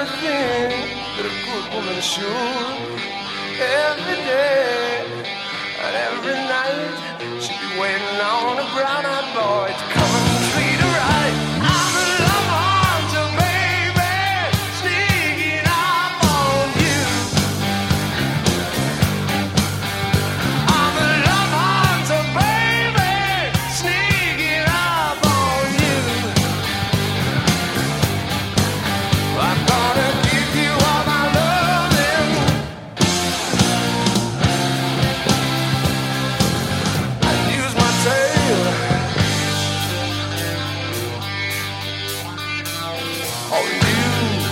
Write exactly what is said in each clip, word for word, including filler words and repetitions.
everything that a good woman should. Every day and every night, she'll be waiting on a brown-eyed boy to come and treat her right. I'm a love hunter, baby, sneaking up on you. I'm a love hunter, baby, sneaking up on you. I'm gonna give you all my loving. I use my tail on you.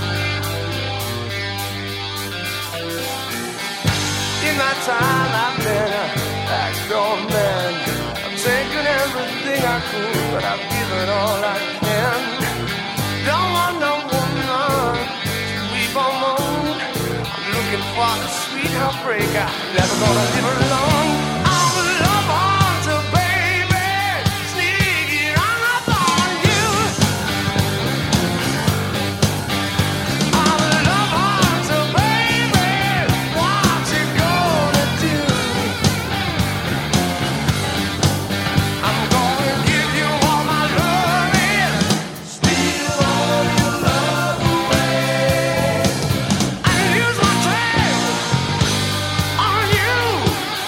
In my time I've been a backdoor man. I've taken everything I could, but I've given all I can. Don't want no woman to weep or moan. I'm looking for a sweet heartbreaker, never gonna leave her alone. I'm a love hunter, baby, sneaking up on you. I'm a love hunter, baby, what you gonna do? I'm gonna give you all my loving, steal all your love away. I use my tail on you.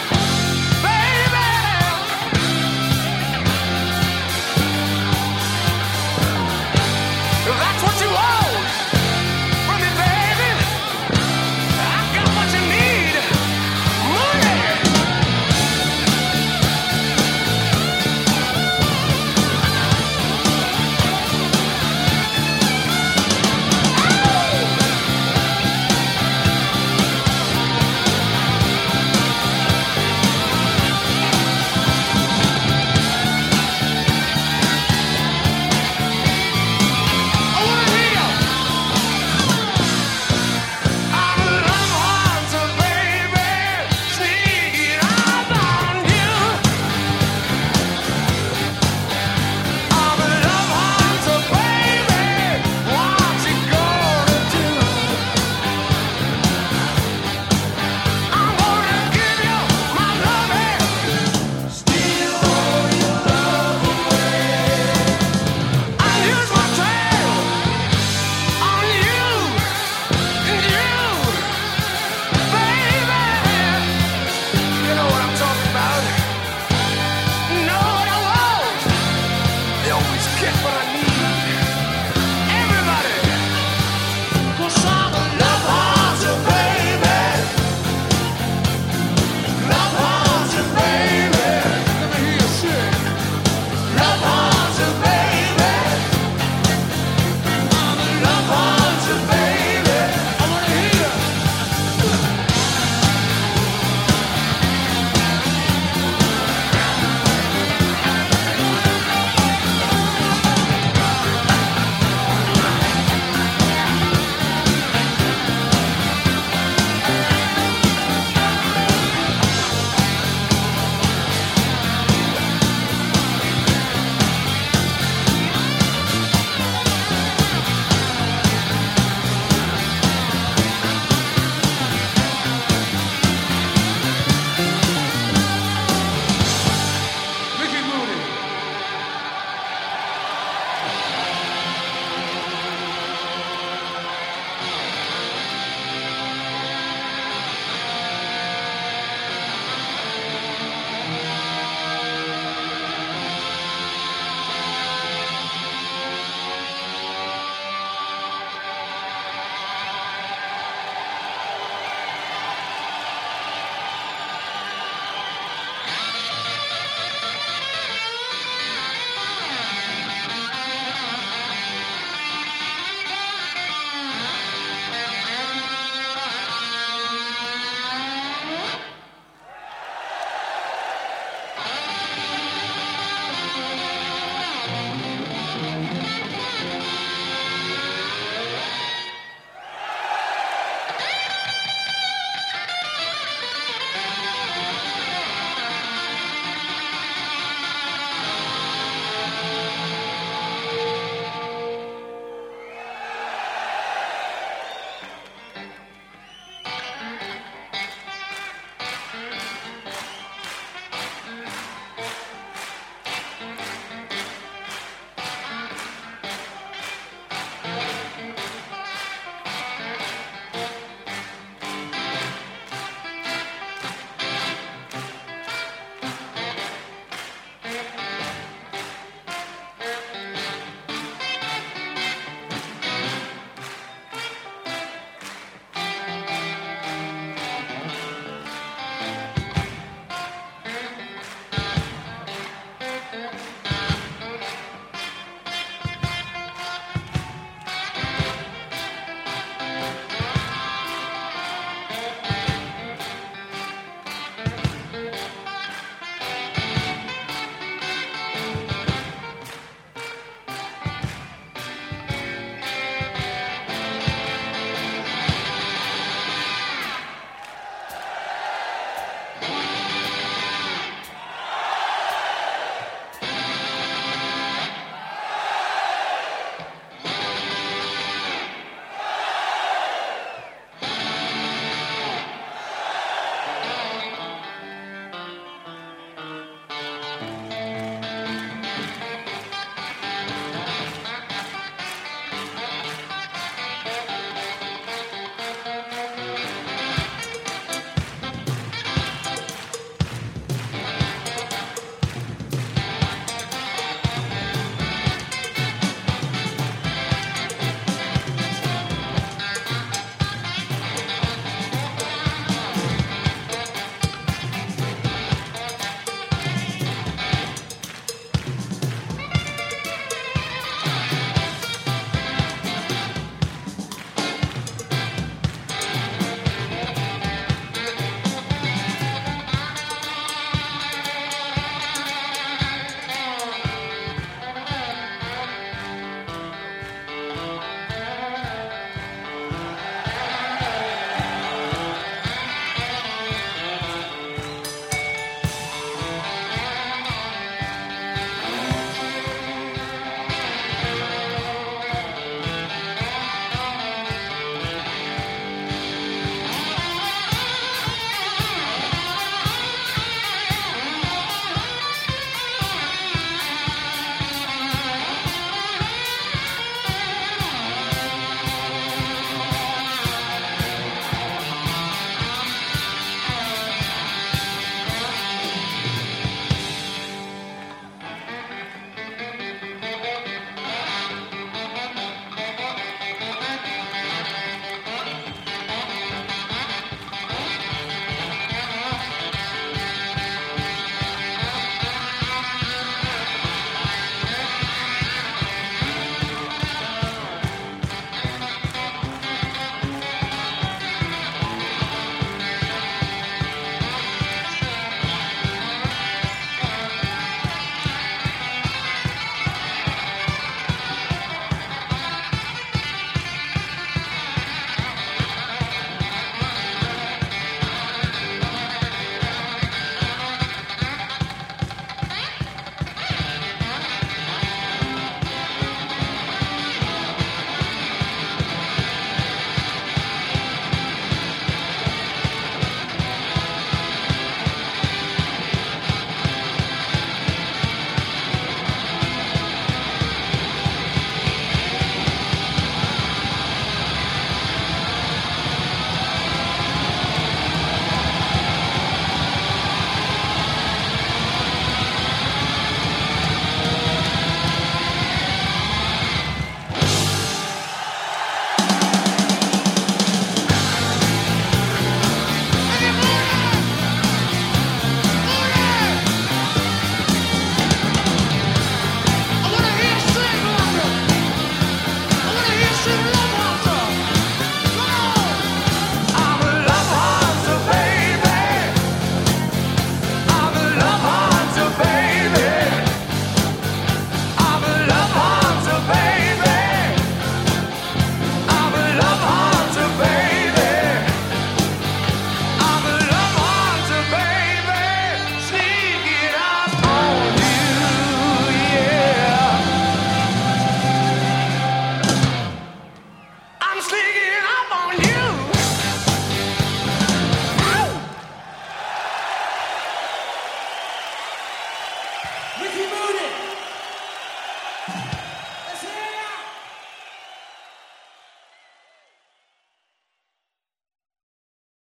Ricky Moody.